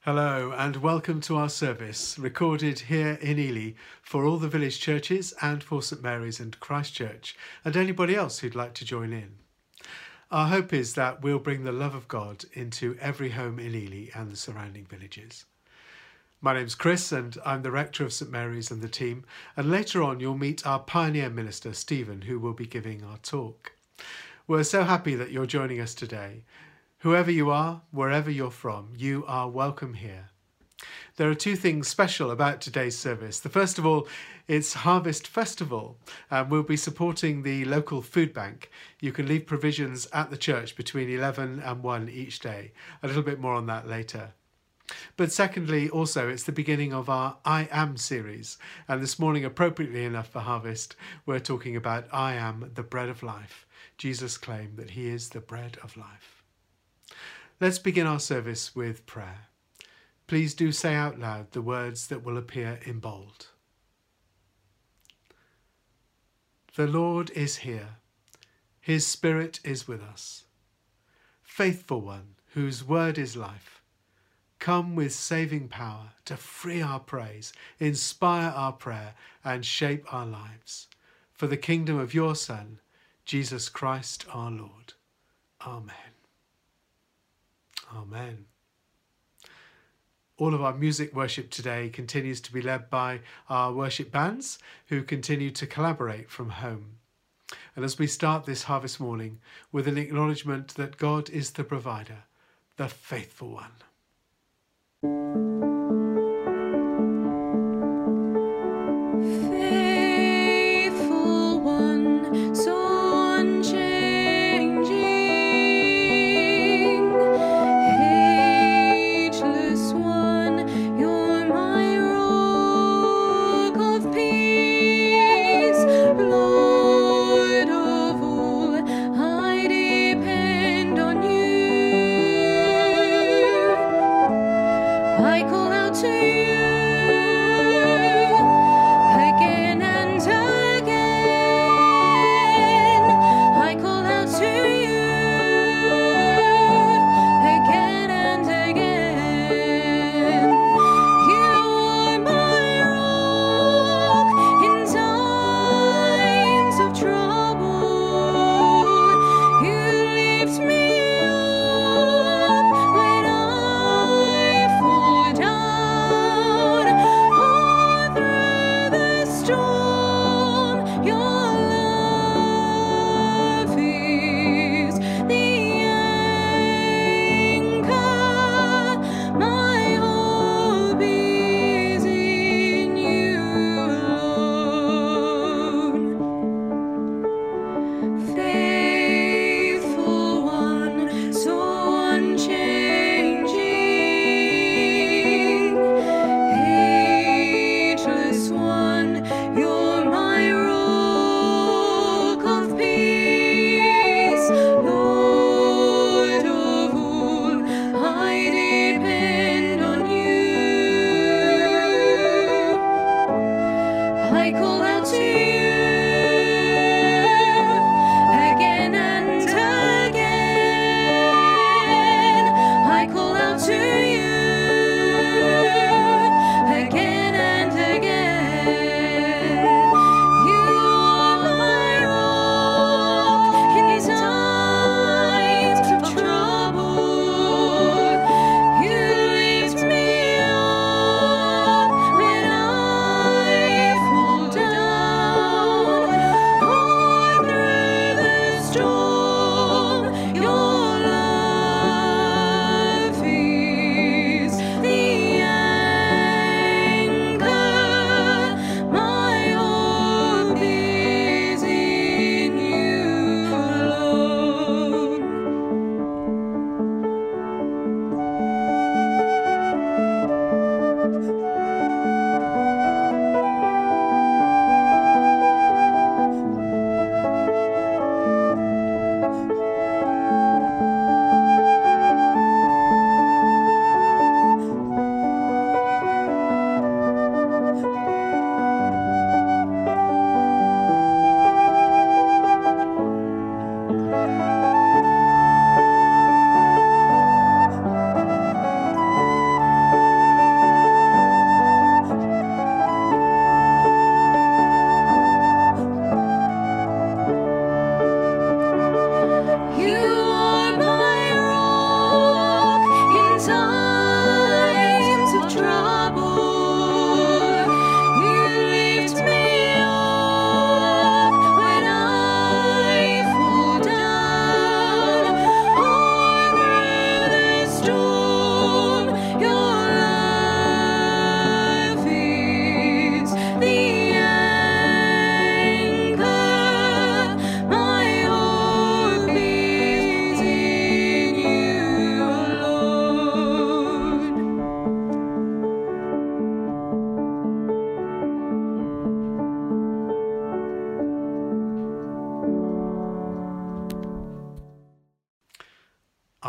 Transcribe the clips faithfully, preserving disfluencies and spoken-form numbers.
Hello and welcome to our service, recorded here in Ely for all the village churches and for St Mary's and Christ Church, and anybody else who'd like to join in. Our hope is that we'll bring the love of God into every home in Ely and the surrounding villages. My name's Chris and I'm the rector of St Mary's and the team, and later on you'll meet our pioneer minister Stephen, who will be giving our talk. We're so happy that you're joining us today. Whoever you are, wherever you're from, you are welcome here. There are two things special about today's service. The first of all, it's Harvest Festival, and we'll be supporting the local food bank. You can leave provisions at the church between eleven and one each day. A little bit more on that later. But secondly, also, it's the beginning of our I Am series. And this morning, appropriately enough for Harvest, we're talking about I am the bread of life. Jesus claimed that he is the bread of life. Let's begin our service with prayer. Please do say out loud the words that will appear in bold. The Lord is here. His Spirit is with us. Faithful One, whose word is life, come with saving power to free our praise, inspire our prayer, and shape our lives. For the kingdom of your Son, Jesus Christ our Lord. Amen. Amen. All of our music worship today continues to be led by our worship bands who continue to collaborate from home. And as we start this harvest morning with an acknowledgement that God is the provider, the faithful one. Faithful one, so unchanging, ageless one, you're my rock of peace, Lord of all, I depend on you. I call out to you again and again. I call out to you again and again. You are my rock in times of trouble. You lift me up when I fall down. All through the storm, your love is the anchor. My hope is in you alone. Faithful one, so unchanging, ageless one, you're my rock of peace, Lord of all, I depend on you. I call out to you again and again. I call out to you again and again. You are my rock in times of trouble. You lift me up when I fall down.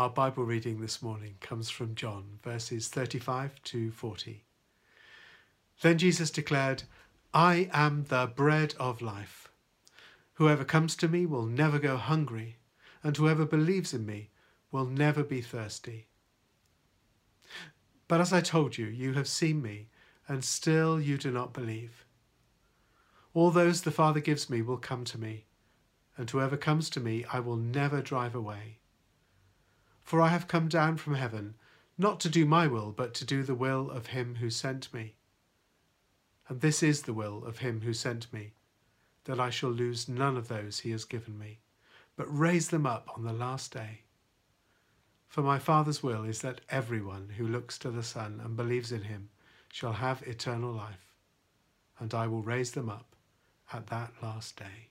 Our Bible reading this morning comes from John, verses thirty-five to forty. Then Jesus declared, "I am the bread of life. Whoever comes to me will never go hungry, and whoever believes in me will never be thirsty. But as I told you, you have seen me, and still you do not believe. All those the Father gives me will come to me, and whoever comes to me I will never drive away. For I have come down from heaven, not to do my will, but to do the will of him who sent me. And this is the will of him who sent me, that I shall lose none of those he has given me, but raise them up on the last day. For my Father's will is that everyone who looks to the Son and believes in him shall have eternal life, and I will raise them up at that last day."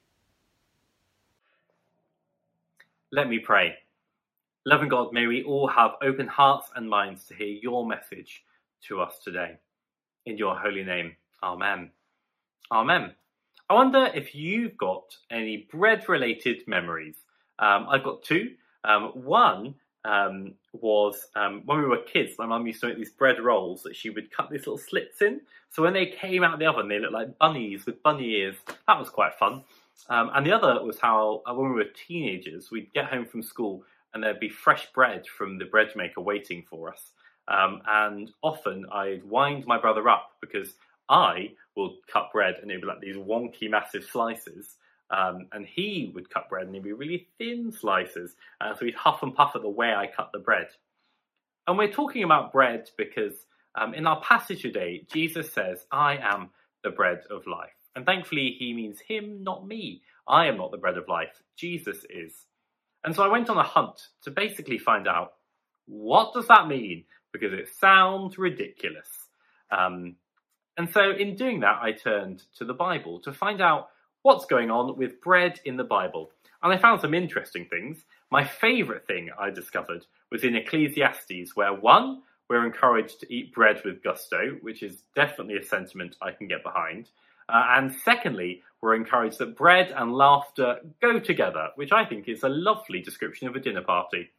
Let me pray. Loving God, may we all have open hearts and minds to hear your message to us today. In your holy name, amen. Amen. I wonder if you've got any bread-related memories. Um, I've got two. Um, one um, was um, when we were kids, my mum used to make these bread rolls that she would cut these little slits in. So when they came out of the oven, they looked like bunnies with bunny ears. That was quite fun. Um, and the other was how, uh, when we were teenagers, we'd get home from school and there'd be fresh bread from the bread maker waiting for us. Um, and often I'd wind my brother up because I would cut bread and it'd be like these wonky, massive slices. Um, and he would cut bread and it'd be really thin slices. Uh, so he'd huff and puff at the way I cut the bread. And we're talking about bread because um, in our passage today, Jesus says, "I am the bread of life." And thankfully, he means him, not me. I am not the bread of life. Jesus is. And so I went on a hunt to basically find out, what does that mean? Because it sounds ridiculous. Um, and so in doing that, I turned to the Bible to find out what's going on with bread in the Bible. And I found some interesting things. My favourite thing I discovered was in Ecclesiastes, where one, we're encouraged to eat bread with gusto, which is definitely a sentiment I can get behind. Uh, and secondly, we're encouraged that bread and laughter go together, which I think is a lovely description of a dinner party.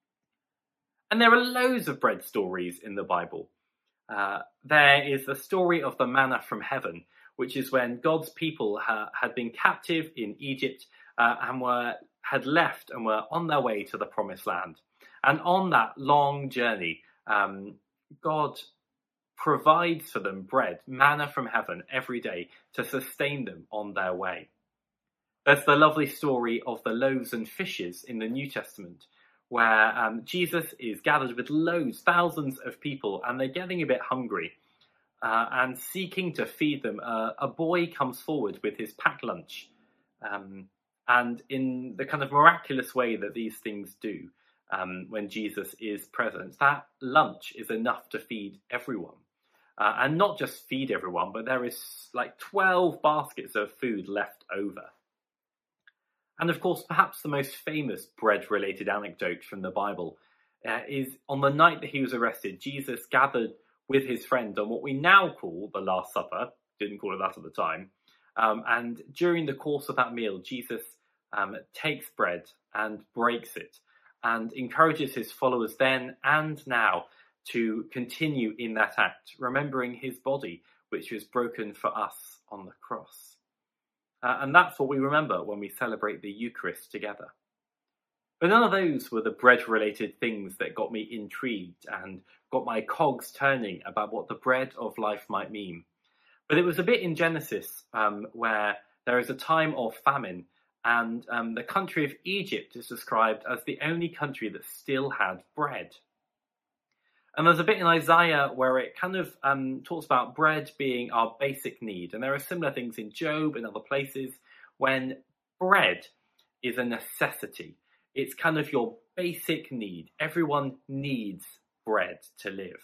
And there are loads of bread stories in the Bible. Uh, there is the story of the manna from heaven, which is when God's people ha- had been captive in Egypt uh, and were had left and were on their way to the promised land. And on that long journey, um, God provides for them bread, manna from heaven every day to sustain them on their way. There's the lovely story of the loaves and fishes in the New Testament, where um, Jesus is gathered with loads, thousands of people, and they're getting a bit hungry. Uh, and seeking to feed them, uh, a boy comes forward with his packed lunch. Um, and in the kind of miraculous way that these things do, um, when Jesus is present, that lunch is enough to feed everyone. Uh, and not just feed everyone, but there is like twelve baskets of food left over. And of course, perhaps the most famous bread-related anecdote from the Bible uh, is on the night that he was arrested, Jesus gathered with his friend on what we now call the Last Supper. Didn't call it that at the time. Um, and during the course of that meal, Jesus um, takes bread and breaks it and encourages his followers then and now to continue in that act, remembering his body, which was broken for us on the cross. Uh, and that's what we remember when we celebrate the Eucharist together. But none of those were the bread-related things that got me intrigued and got my cogs turning about what the bread of life might mean. But it was a bit in Genesis um, where there is a time of famine, and um, the country of Egypt is described as the only country that still had bread. And there's a bit in Isaiah where it kind of um, talks about bread being our basic need. And there are similar things in Job and other places when bread is a necessity. It's kind of your basic need. Everyone needs bread to live.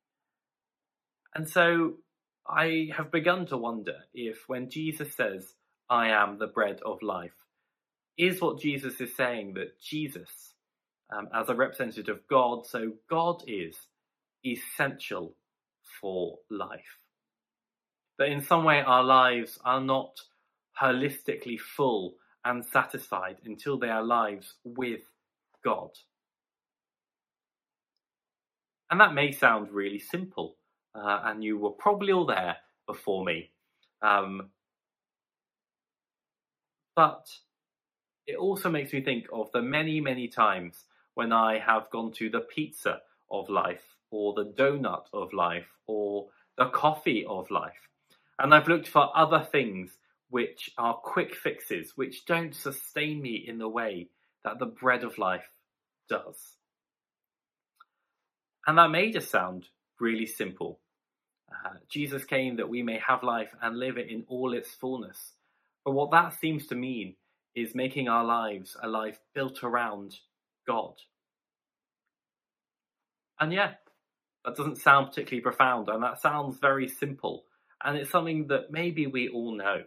And so I have begun to wonder if when Jesus says, "I am the bread of life," is what Jesus is saying that Jesus, um, as a representative of God, so God is essential for life. That in some way our lives are not holistically full and satisfied until they are lives with God. And that may sound really simple, uh, and you were probably all there before me. Um, but it also makes me think of the many, many times when I have gone to the pizza of life, or the donut of life, or the coffee of life. And I've looked for other things which are quick fixes, which don't sustain me in the way that the bread of life does. And that may just sound really simple. Uh, Jesus came that we may have life and live it in all its fullness. But what that seems to mean is making our lives a life built around God. And yeah, that doesn't sound particularly profound, and that sounds very simple, and it's something that maybe we all know.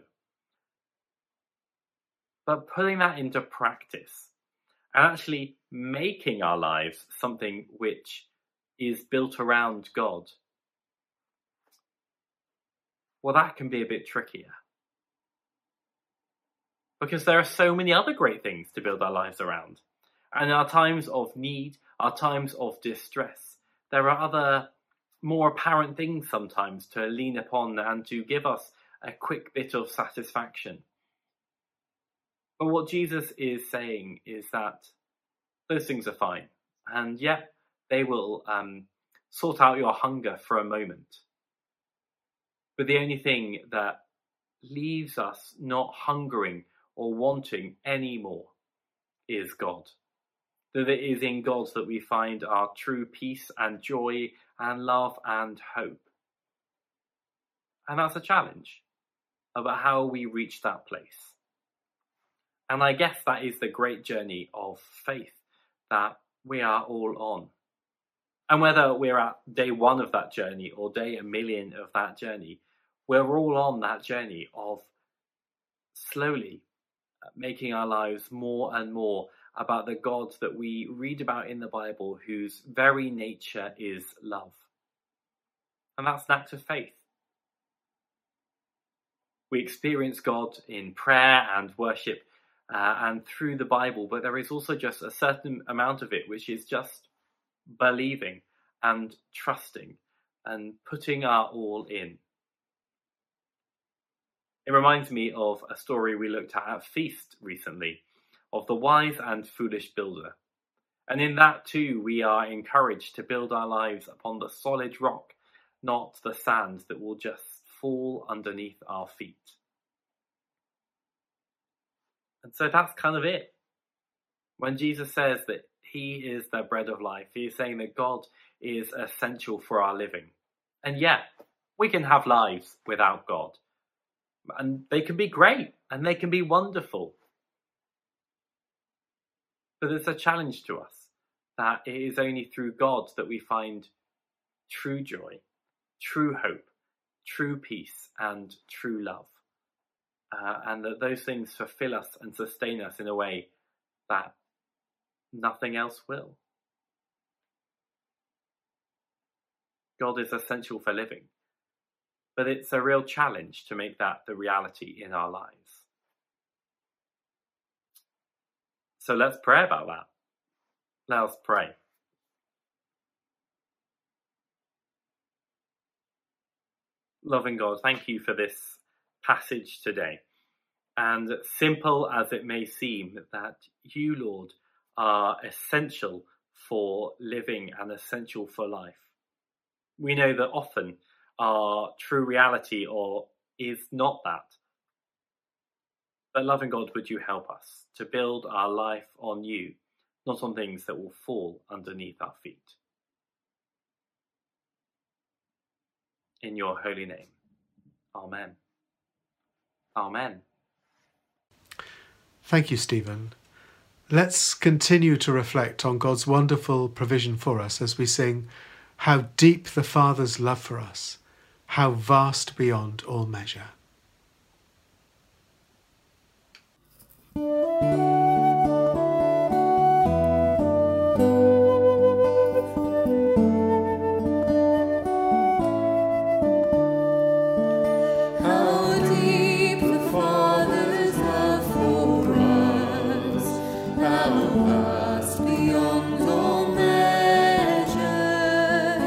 But putting that into practice and actually making our lives something which is built around God, well, that can be a bit trickier. Because there are so many other great things to build our lives around. And in our times of need, our times of distress, there are other more apparent things sometimes to lean upon and to give us a quick bit of satisfaction. But what Jesus is saying is that those things are fine. And yet they will um, sort out your hunger for a moment. But the only thing that leaves us not hungering or wanting anymore is God. That it is in God that we find our true peace and joy and love and hope. And that's a challenge about how we reach that place. And I guess that is the great journey of faith that we are all on. And whether we're at day one of that journey or day a million of that journey, we're all on that journey of slowly making our lives more and more about the God that we read about in the Bible, whose very nature is love. And that's an act of faith. We experience God in prayer and worship uh, and through the Bible, but there is also just a certain amount of it which is just believing and trusting and putting our all in. It reminds me of a story we looked at at Feast recently, of the wise and foolish builder. And in that too, we are encouraged to build our lives upon the solid rock, not the sand that will just fall underneath our feet. And so that's kind of it. When Jesus says that he is the bread of life, he is saying that God is essential for our living. And yet, we can have lives without God. And they can be great, and they can be wonderful. But it's a challenge to us that it is only through God that we find true joy, true hope, true peace, and true love. Uh, and that those things fulfill us and sustain us in a way that nothing else will. God is essential for living, but it's a real challenge to make that the reality in our lives. So let's pray about that. Let us pray. Loving God, thank you for this passage today. And simple as it may seem, that you, Lord, are essential for living and essential for life. We know that often our true reality or is not that. But loving God, would you help us to build our life on you, not on things that will fall underneath our feet. In your holy name. Amen. Amen. Thank you, Stephen. Let's continue to reflect on God's wonderful provision for us as we sing, "How deep the Father's love for us, how vast beyond all measure." Beyond all measure,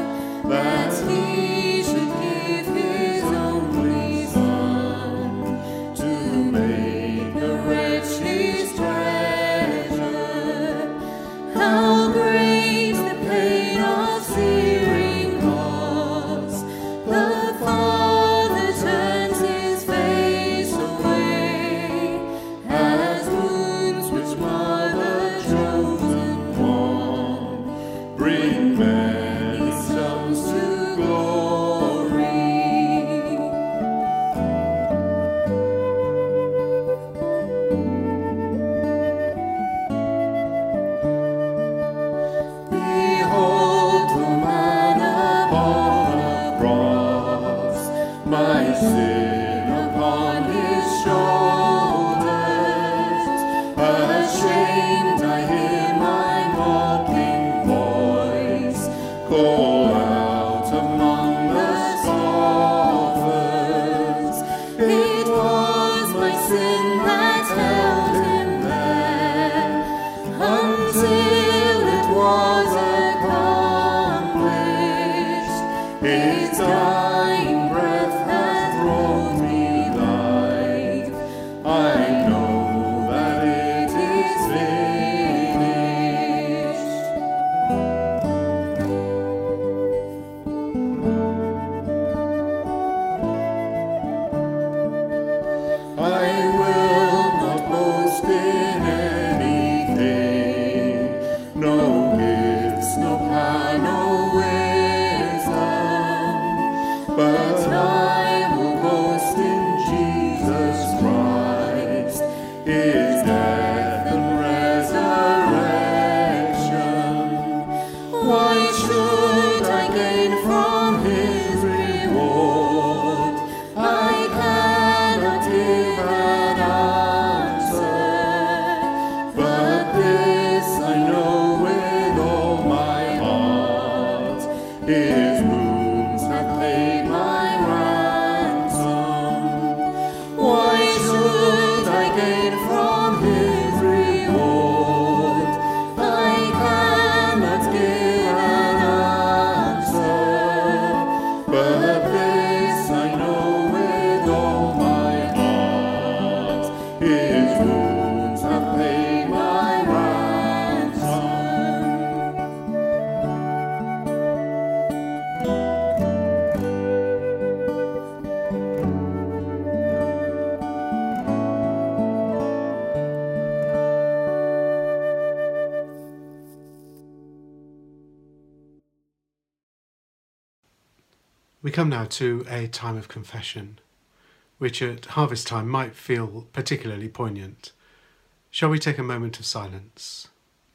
We come now to a time of confession, which at harvest time might feel particularly poignant. Shall we take a moment of silence?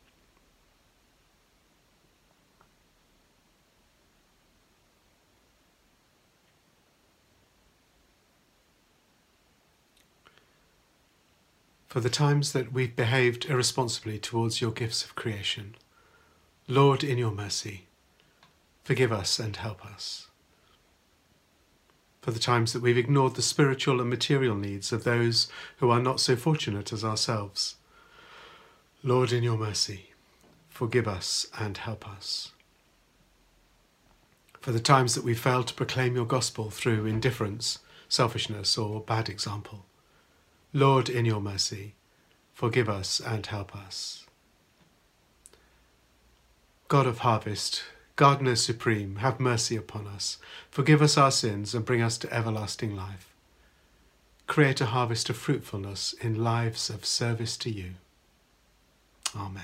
For the times that we've behaved irresponsibly towards your gifts of creation, Lord, in your mercy, forgive us and help us. For the times that we've ignored the spiritual and material needs of those who are not so fortunate as ourselves, Lord, in your mercy, forgive us and help us. For the times that we failed to proclaim your gospel through indifference, selfishness, or bad example, Lord, in your mercy, forgive us and help us. God of harvest, Gardener supreme, have mercy upon us, forgive us our sins and bring us to everlasting life. Create a harvest of fruitfulness in lives of service to you. Amen.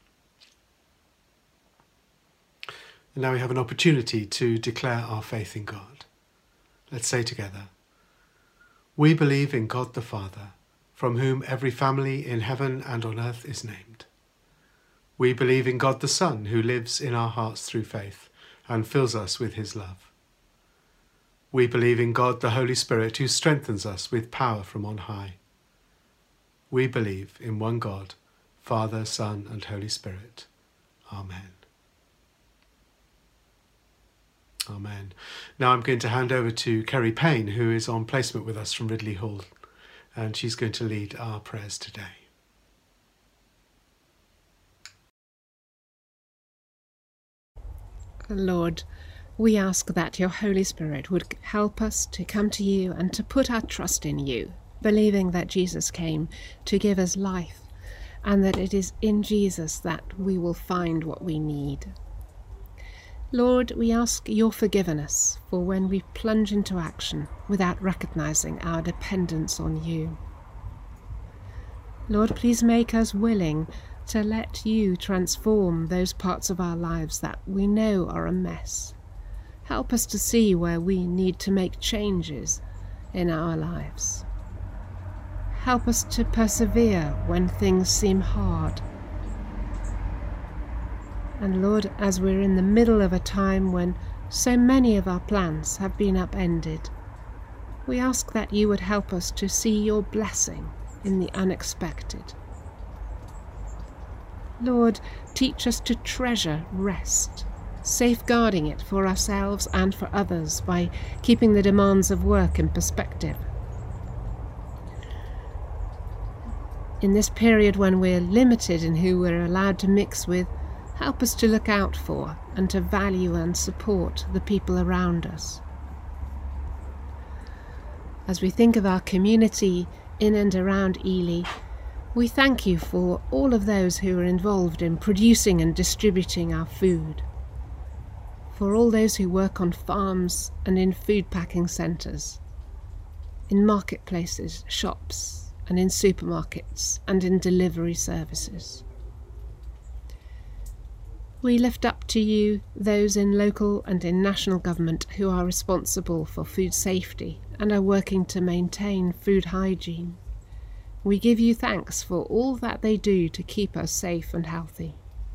And now we have an opportunity to declare our faith in God. Let's say together, we believe in God the Father, from whom every family in heaven and on earth is named. We believe in God the Son, who lives in our hearts through faith and fills us with his love. We believe in God the Holy Spirit, who strengthens us with power from on high. We believe in one God, Father, Son, and Holy Spirit. Amen. Amen. Now I'm going to hand over to Kerry Payne, who is on placement with us from Ridley Hall, and she's going to lead our prayers today. Lord, we ask that your Holy Spirit would help us to come to you and to put our trust in you, believing that Jesus came to give us life and that it is in Jesus that we will find what we need. Lord, we ask your forgiveness for when we plunge into action without recognizing our dependence on you. Lord, please make us willing to let you transform those parts of our lives that we know are a mess. Help us to see where we need to make changes in our lives. Help us to persevere when things seem hard. And Lord, as we're in the middle of a time when so many of our plans have been upended, We ask that you would help us to see your blessing in the unexpected. Lord, teach us to treasure rest, safeguarding it for ourselves and for others by keeping the demands of work in perspective. In this period when we're limited in who we're allowed to mix with, help us to look out for and to value and support the people around us. As we think of our community in and around Ely, we thank you for all of those who are involved in producing and distributing our food, for all those who work on farms and in food packing centres, in marketplaces, shops, and in supermarkets and in delivery services. We lift up to you those in local and in national government who are responsible for food safety and are working to maintain food hygiene. We give you thanks for all that they do to keep us safe and healthy.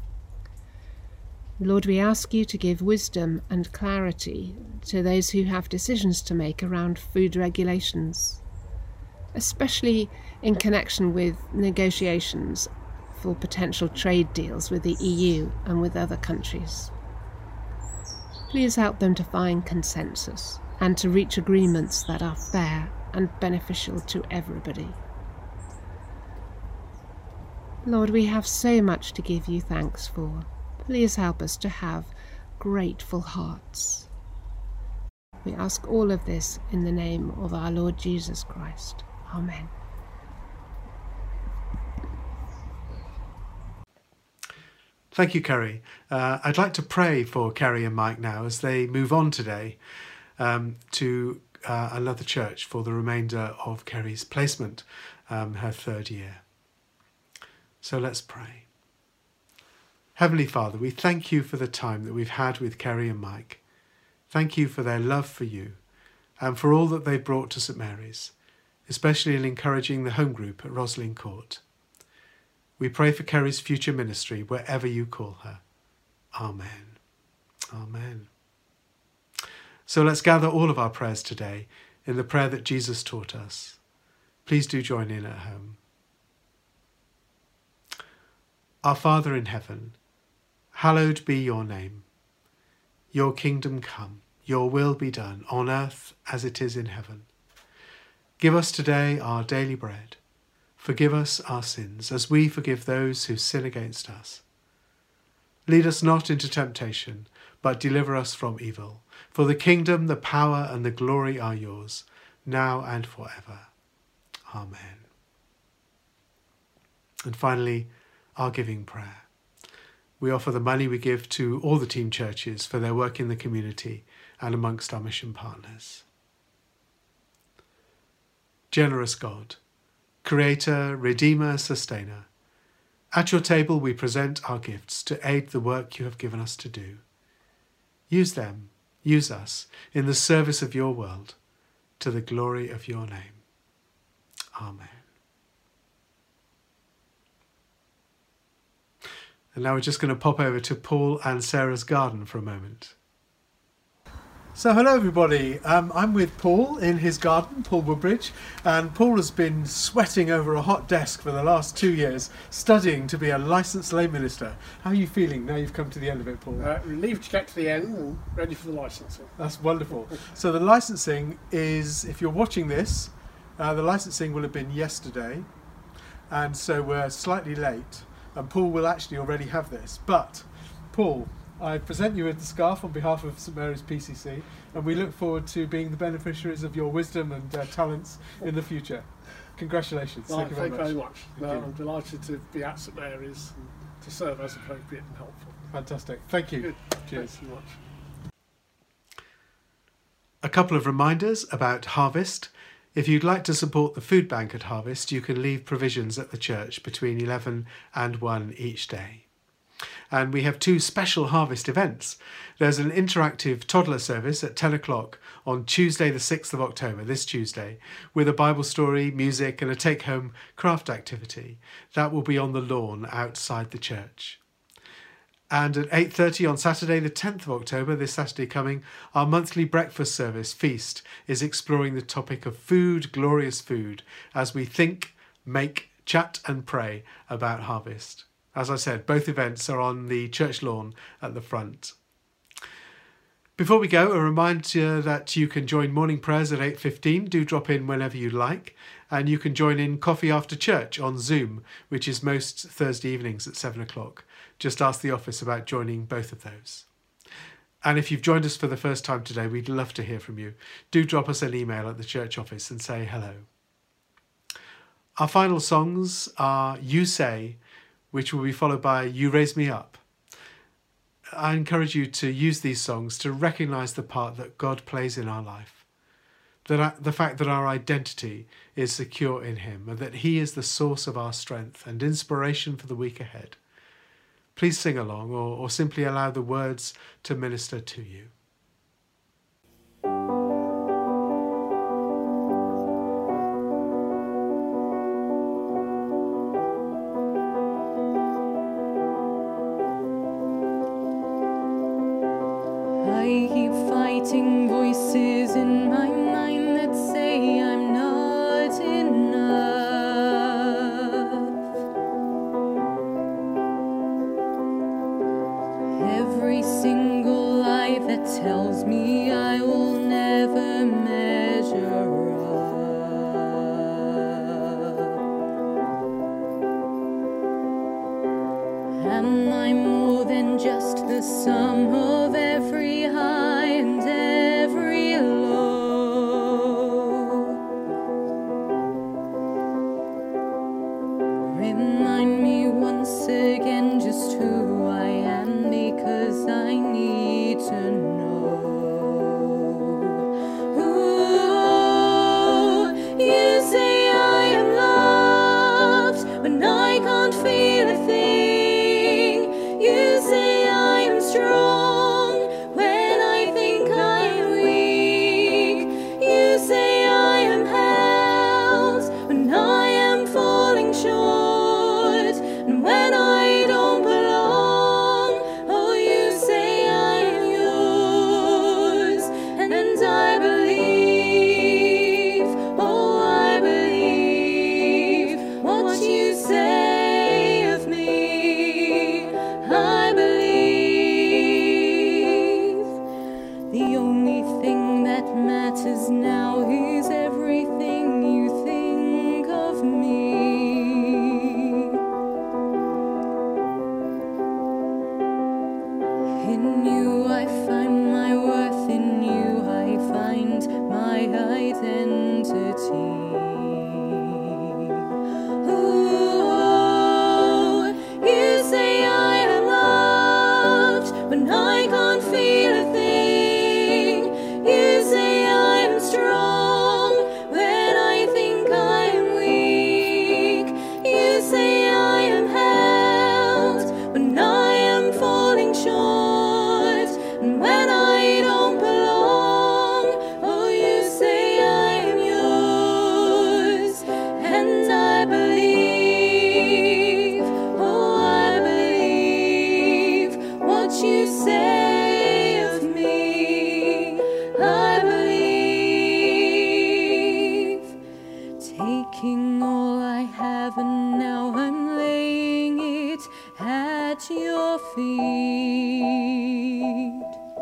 Lord, we ask you to give wisdom and clarity to those who have decisions to make around food regulations, especially in connection with negotiations for potential trade deals with the E U and with other countries. Please help them to find consensus and to reach agreements that are fair and beneficial to everybody. Lord, we have so much to give you thanks for. Please help us to have grateful hearts. We ask all of this in the name of our Lord Jesus Christ. Amen. Thank you, Kerry. Uh, I'd like to pray for Kerry and Mike now as they move on today um, to uh, another church for the remainder of Kerry's placement, um, her third year. So let's pray. Heavenly Father, we thank you for the time that we've had with Kerry and Mike. Thank you for their love for you and for all that they've brought to St Mary's, especially in encouraging the home group at Roslin Court. We pray for Kerry's future ministry wherever you call her. Amen. Amen. So let's gather all of our prayers today in the prayer that Jesus taught us. Please do join in at home. Our Father in heaven, hallowed be your name. Your kingdom come, your will be done on earth as it is in heaven. Give us today our daily bread. Forgive us our sins as we forgive those who sin against us. Lead us not into temptation, but deliver us from evil. For the kingdom, the power and the glory are yours, now and forever. Amen. And finally, our giving prayer. We offer the money we give to all the team churches for their work in the community and amongst our mission partners. Generous God, Creator, Redeemer, Sustainer, at your table we present our gifts to aid the work you have given us to do. Use them, use us, in the service of your world, to the glory of your name. Amen. And now we're just going to pop over to Paul and Sarah's garden for a moment. So hello everybody, um, I'm with Paul in his garden, Paul Woodbridge, and Paul has been sweating over a hot desk for the last two years, studying to be a licensed lay minister. How are you feeling now you've come to the end of it, Paul? Uh, relieved to get to the end and ready for the licensing. That's wonderful. So the licensing is, if you're watching this, uh, the licensing will have been yesterday, and so we're slightly late, and Paul will actually already have this. But, Paul, I present you with the scarf on behalf of St Mary's P C C, and we look forward to being the beneficiaries of your wisdom and uh, talents in the future. Congratulations. Well, thank you very thank much. very much. Thank No, you. I'm delighted to be at St Mary's and to serve as appropriate and helpful. Fantastic. Thank you. Good. Cheers. Thanks so much. A couple of reminders about Harvest. If you'd like to support the food bank at Harvest, you can leave provisions at the church between eleven and one each day. And we have two special Harvest events. There's an interactive toddler service at ten o'clock on Tuesday the sixth of October, this Tuesday, with a Bible story, music and a take-home craft activity. That will be on the lawn outside the church. And at eight thirty on Saturday, the tenth of October, this Saturday coming, our monthly breakfast service, Feast, is exploring the topic of food, glorious food, as we think, make, chat and pray about harvest. As I said, both events are on the church lawn at the front. Before we go, a reminder that you can join morning prayers at eight fifteen. Do drop in whenever you like. And you can join in Coffee After Church on Zoom, which is most Thursday evenings at seven o'clock. Just ask the office about joining both of those. And if you've joined us for the first time today, we'd love to hear from you. Do drop us an email at the church office and say hello. Our final songs are You Say, which will be followed by You Raise Me Up. I encourage you to use these songs to recognise the part that God plays in our life. That the fact that our identity is secure in him and that he is the source of our strength and inspiration for the week ahead. Please sing along or, or simply allow the words to minister to you. I keep fighting voices in my mind that say I'm not enough. Every single lie that tells me I will never measure up. Am I more than just the sum of every high and every low? Remind me once again just who I am, because I need to know. Ooh, you say I am loved when I can't feel a thing. You say I am strong when I think I am weak. You say I am held when I am falling short, and when I don't belong. Oh, you say I am yours, and I believe. Oh, I believe what you say of me. I believe. The only thing that matters now is everything you think of me. In you I find my worth, in you I find my identity. Ooh, you say I am loved when I can't feel a thing. You say I am strong when I think I am weak. You say I am held when I am falling short, and when I don't belong. Oh, you say I am yours, and I believe. Oh, I believe what you say of me. I believe. Taking all I have, and now I'm laying it at your feet.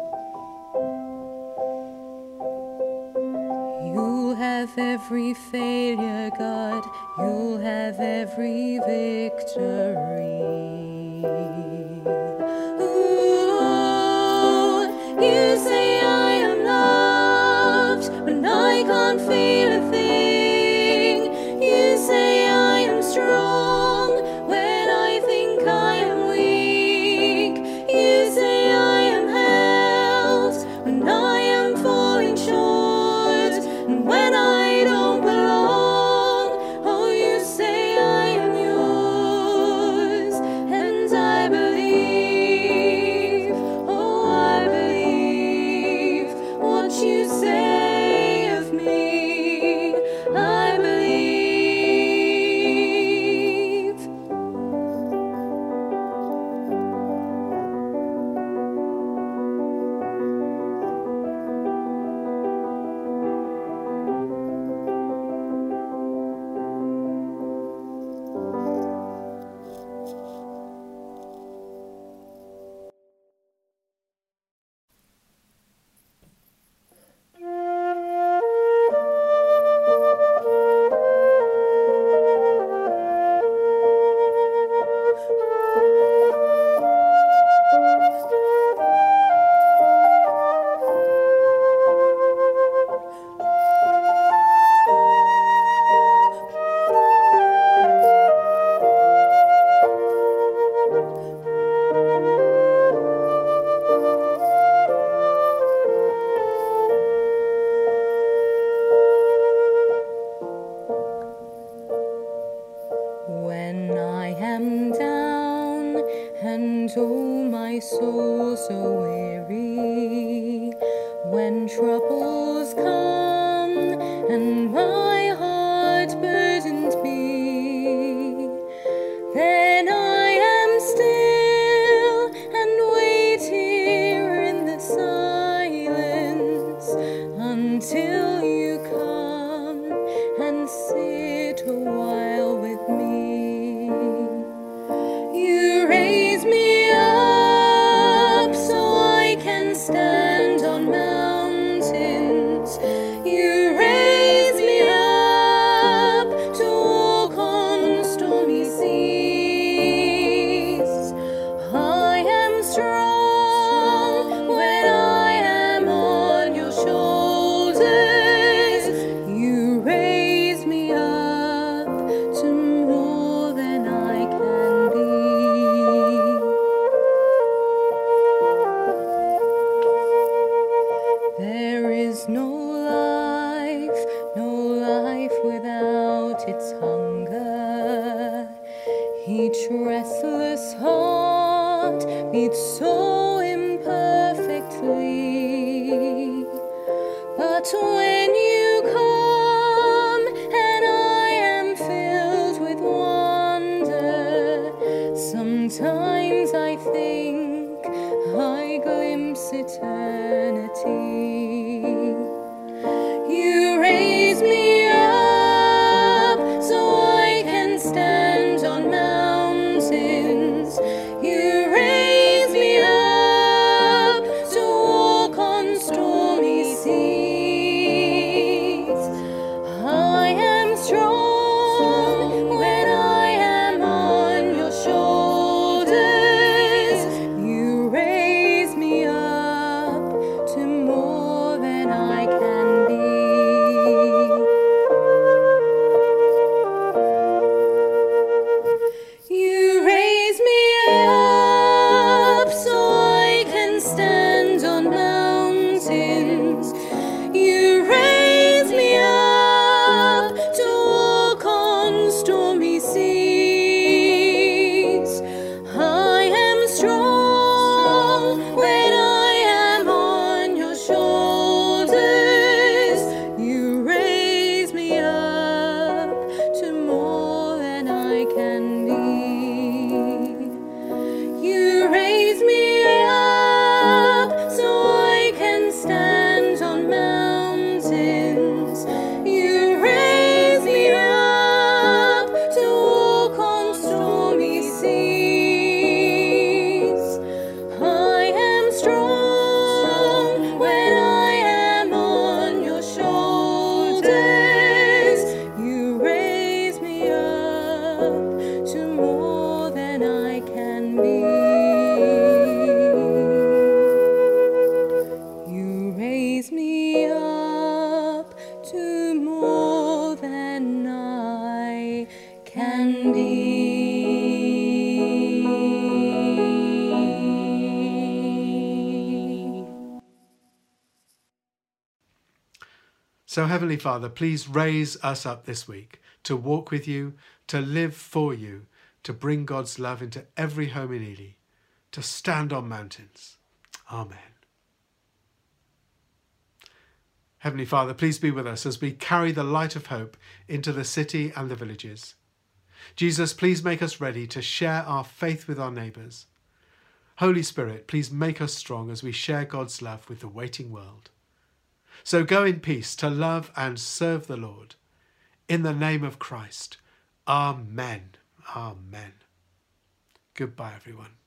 You'll have every failure, God. You'll have every victory. Ooh, you say I am loved when I can't feel a thing. You say I am strong when I think I am weak. You say I am held when I am falling short, and when I don't belong. Oh, you say I am yours, and I believe. And oh, my soul so weary, when troubles come and my heart burdens be, then I am still and wait here in the silence until you come and sit a while with me. You raise me up so I can stand on mountains. You raise me up to walk on stormy seas. I am strong when I am on your shoulders. You raise me up to more than I can be. There is no life, no life without its hunger. Each restless heart beats so imperfectly. But when you come and I am filled with wonder, sometimes I think I glimpse eternity. You raise me up so I can stand on mountains. You raise me up to walk on stormy seas. I am strong when I am on your shoulders. You raise me up to more than I can be. You raise me up so I can stand on mountains. You raise me up to walk on stormy seas. I am strong when I am on your shoulders. You raise me up to more than I can be. You raise me up so I can stand on mountains. You raise me up to walk on stormy seas. I am strong when I am on your shoulders. You raise me up to more than I can be. You raise me up to more than I can be. So, Heavenly Father, please raise us up this week to walk with you, to live for you, to bring God's love into every home in Ely, to stand on mountains. Amen. Heavenly Father, please be with us as we carry the light of hope into the city and the villages. Jesus, please make us ready to share our faith with our neighbours. Holy Spirit, please make us strong as we share God's love with the waiting world. So go in peace to love and serve the Lord. In the name of Christ. Amen. Amen. Goodbye, everyone.